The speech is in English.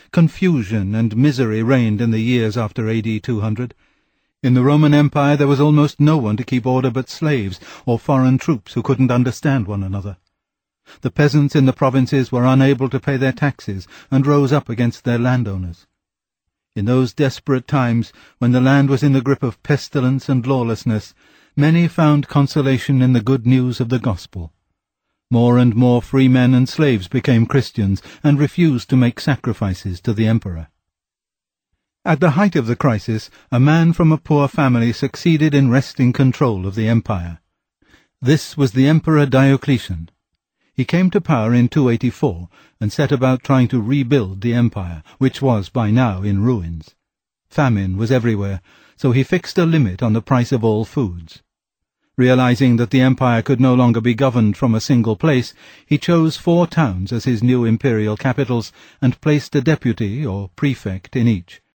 confusion and misery reigned in the years after AD 200. In the Roman Empire there was almost no one to keep order but slaves, or foreign troops who couldn't understand one another. The peasants in the provinces were unable to pay their taxes, and rose up against their landowners. In those desperate times, when the land was in the grip of pestilence and lawlessness, many found consolation in the good news of the gospel. More and more free men and slaves became Christians, and refused to make sacrifices to the emperor. At the height of the crisis, a man from a poor family succeeded in wresting control of the empire. This was the Emperor Diocletian. He came to power in 284 and set about trying to rebuild the empire, which was by now in ruins. Famine was everywhere, so he fixed a limit on the price of all foods. Realizing that the empire could no longer be governed from a single place, he chose 4 towns as his new imperial capitals and placed a deputy or prefect in each.